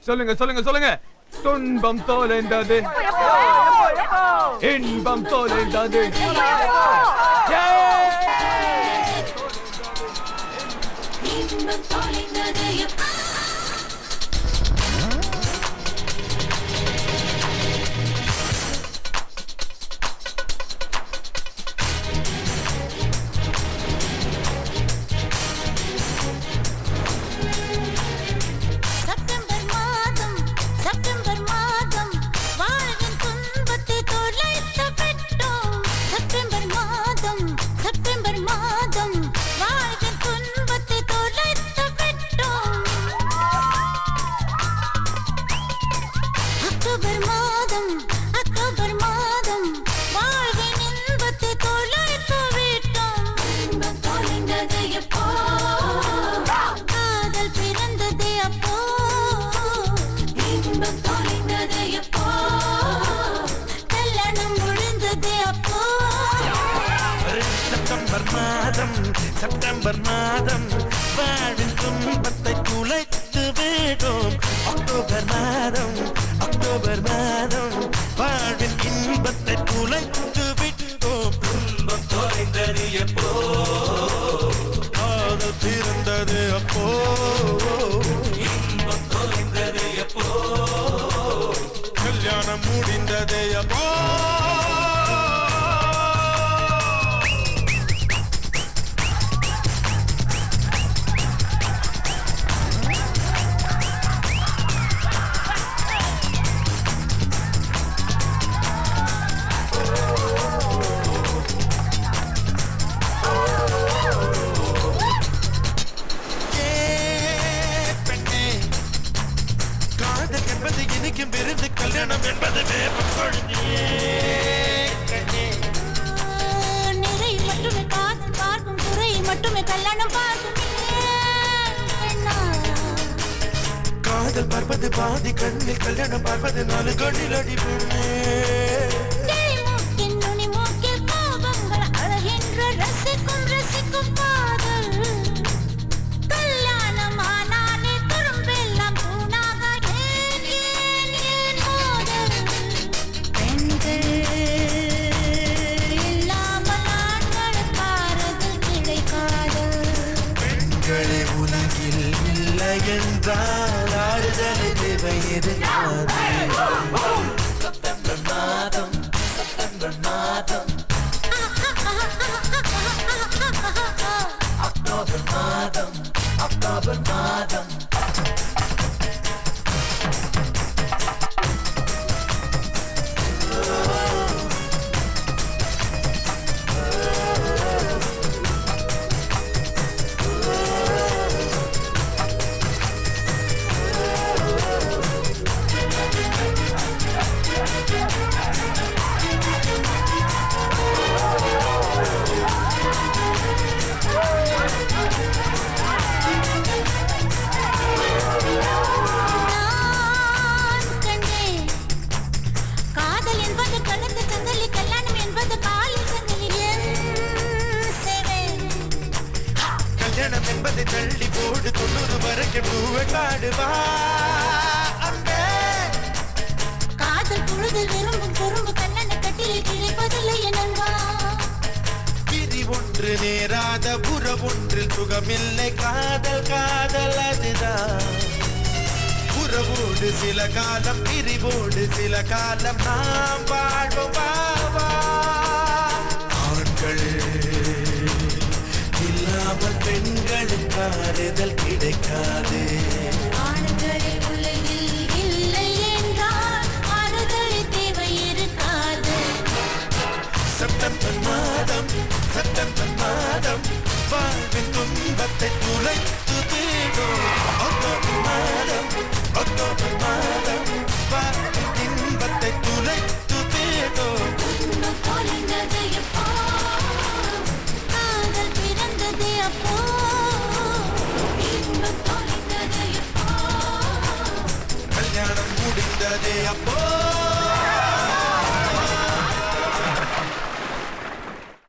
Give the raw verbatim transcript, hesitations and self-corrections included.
சொல்லுங்க சொல்லுங்க சொல்லுங்க. துன்பம் தொலைந்தது, இன்பம் தொலைந்தது. செப்டம்பர் மாதம் வாழின் துன்பத்தை துளைத்து விடும். அக்டோபர் மாதம் அக்டோபர் மாதம் வாழ்வின் இன்பத்தை துளைத்து விட்டோம். துன்பம் தொலைந்தது எப்போ, காதல் பிறந்தது அப்போ. இன்பம் தொலைந்தது எப்போ, கல்யாணம் முடிந்தது அப்போ. கல்யாணம் என்பது நிறை மட்டுமே காதல் பார்க்கும், குறை மட்டுமே கல்யாணம் பார்க்கும். காதல் பார்ப்பது பாதி கண்ணில், கல்யாணம் பார்ப்பது நாலு கண்ணில் அடி பொண்ணு. நுனி மூக்கில் கோபங்கள் அழகின்ற ரசிக்கும் ரசிக்கும் காதல். கல்யாணம் ஆனாலே துரும்பெல்லாம் தூணாக ஏன் ஏன் ஏன் மோதல். பெண்கள் இல்லாமல் ஆண்களுக்கு ஆறுதல் கிடைக்காது. பெண்களே உலகில் இல்லை என்றால் ஆறுதல் தேவை இருக்காது. செப்டம்பர் மாதம் செப்டம்பர் மாதம் அக்டோபர் மாதம் அக்டோபர் மாதம் என்பதை தள்ளி போடு தொண்ணூறு வரைக்கும் பூவை காடுவா. காதல் பொழுதில் விரும்பும் குறும்பு கண்ணன கட்டில் கிடைப்பதில்லை என்பா. விதி ஒன்று நேராத புறவொன்றில் சுகமில்லை. காதல் காதல் அதுதான். புறவோடு சில காலம், பிரிவோடு சில காலம் நாம் வாழ்வோம். ஆண்கள் இல்லாமல் பெண்களுக்கு ஆறுதல் கிடைக்காது. ஆண்களே உலகில் இல்லை என்றால் ஆறுதல் தேவை இருக்காது. செப்டம்பர் மாதம் செப்டம்பர் மாதம் வாழ்வின் துன்பத்தை துளைத்து தீடும். அக்டோபர் மாதம் அக்டோபர் மாதம் வாழ்வின் இன்பத்தை துளைத்து தீடும். துன்பம் தொலைந்தது எப்போ, காதல் பிறந்தது அப்போ. இன்பம் தொலைந்தது எப்போ, கல்யாணம் முடிந்தது அப்போ.